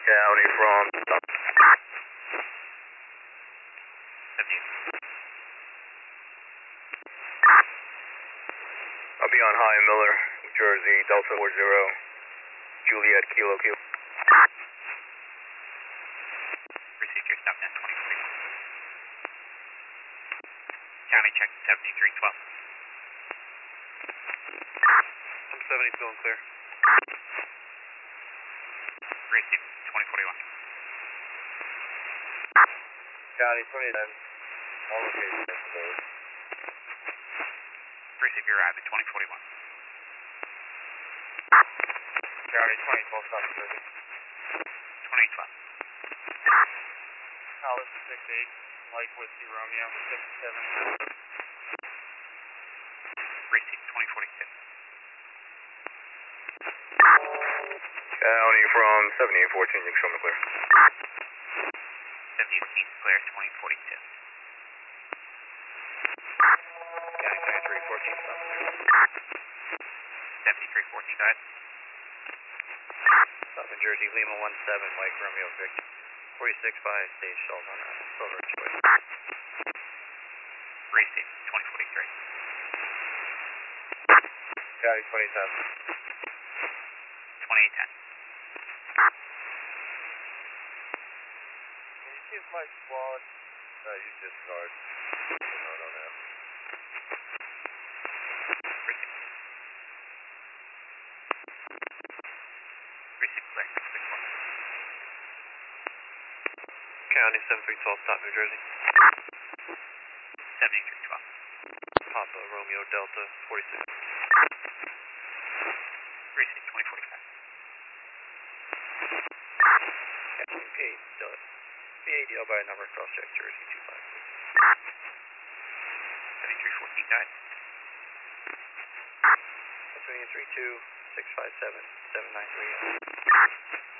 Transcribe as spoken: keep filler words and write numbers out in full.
County from stop. seventy. I'll be on High Miller, New Jersey, Delta four zero, Juliet, Kilo, Kilo. Received your stop net twenty forty. County check seventy-three twelve. I'm seventy-two and clear. Received twenty forty-one. County twenty ten, all locations closed. Received your arrive at twenty forty-one. County twenty twelve, stop Jersey. twenty twelve. Alice six eight, Mike Whiskey Romeo, six seven. Received twenty forty-two. County from seventy-eight fourteen, you can show me clear. seventy fourteen clear, twenty forty-two. County twenty-three fourteen, stop clear. seventy-three fourteen guys. Stop in Jersey, Lima one seven, Mike Romeo Victor. forty-six five, stage shells on that, Silver Choice. Received twenty forty-three. County twenty-seven. twenty ten. Can you see if my squad that you discard? No, no, no. Received. Received clear, six four. County seven three twelve, stop New Jersey. seventy-three twelve. Papa Romeo Delta forty-six. Received twenty forty-five. P A D L by number cross check Jersey two five six. seventy-three fourteen guys. Three three two six five seven seven nine three.